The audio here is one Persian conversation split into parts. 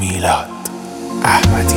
میلاد احمدی.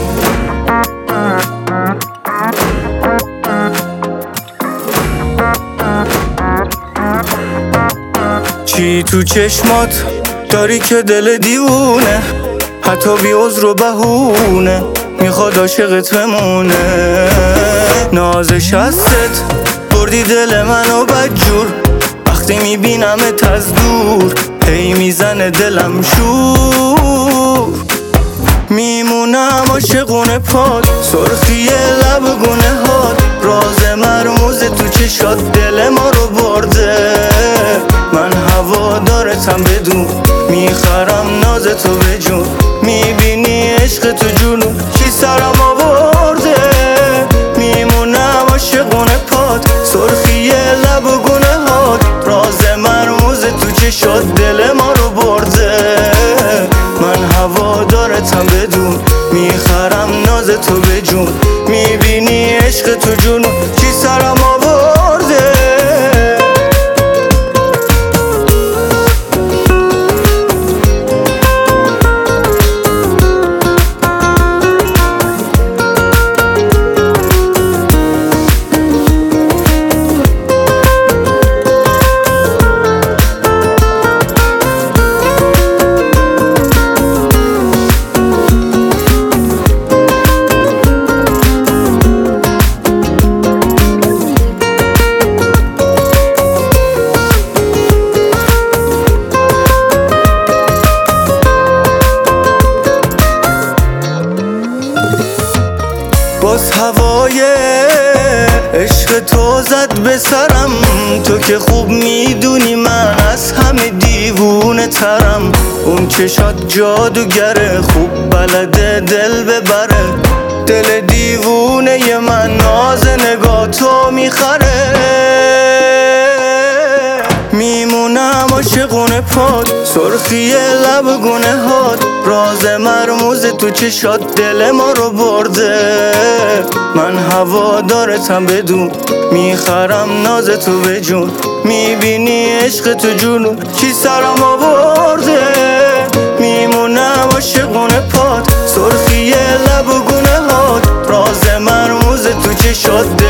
چی تو چشمات داری که دل دیوونه، حتی بی عذر و بهونه میخواد عاشقت بمونه. نازش هستت بردی دل منو بدجور، وقتی میبینمت از دور هی میزنه دلم شور. میمونم عاشقونه پات، سرخی لب گونه هات، راز مرموز تو چشات دل ما رو برده. من هوادارتم بدون، میخرم نازتو به جون، میبینی عشق تو جنون چی سرم آورده. میمونم عاشقونه پات، سرخی لب گونه هات، راز مرموز تو چشات دل ما رو برده. من هوادارتم بدون، میخرم نازتو به جون، میبینی عشق تو جنون چی سرم آورده. باز هوای عشق تو زد به سرم، تو که خوب میدونی من از همه دیوونه ترم. اون چشات جادوگره، خوب بلده دل ببره، دل دیوونه من ناز نگاه تو میخره. میمونم عاشقونه پات، سرخی لب گونه هات، راز مرموز تو چشات دل ما رو برده. من هوادارتم بدون، میخرم نازتو به جون، میبینی عشق تو جنون چی سرم آورده. میمونم عاشقونه پات، سرخی لب گونه هات، راز مرموز تو چشات